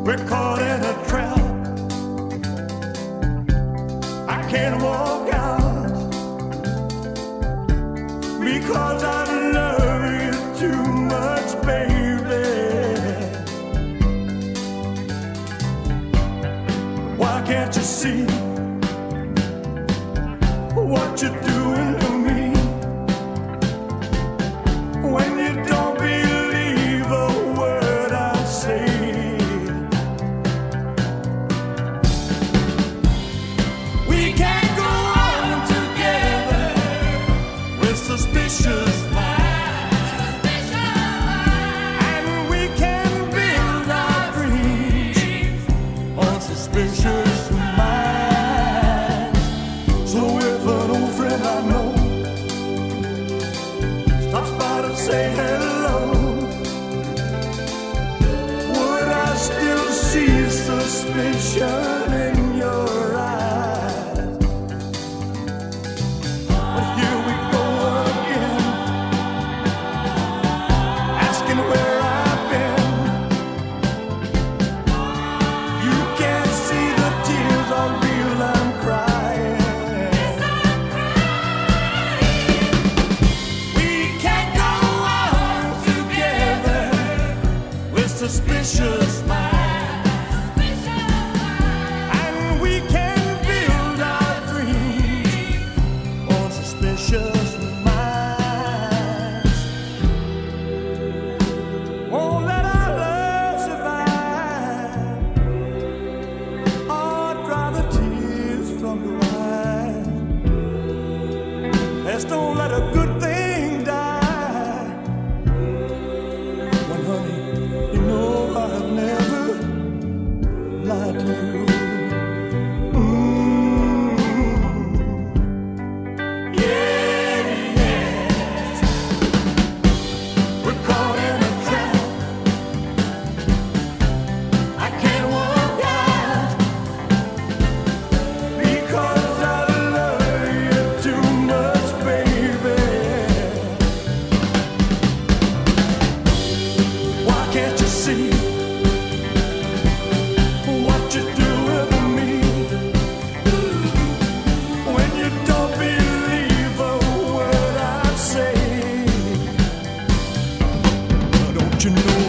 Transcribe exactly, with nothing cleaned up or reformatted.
We're caught in a trap. I can't walk out because I love you too much, baby. Why can't you see what you're doing to me? When you don't believe a word I say, we can't go on together with suspicious minds, and we can build our dreams on suspicious minds. So if an old friend I know stops by to say hello, would I still see suspicion in your eyes? But here we go again, asking where I've been. You can't see the tears I feel I'm crying. We can't go on together with suspicious minds, and we can build our dreams on suspicious minds. Won't let our love survive or dry the tears from your eyes. Let's don't let a good thing die. When, honey, you know I've never lied to you. Mm. Yeah, yes. We're caught in a trap. I can't walk out because I love you too much, baby. Why can't you see what you're doing to me? When you don't believe a word I say, don't you know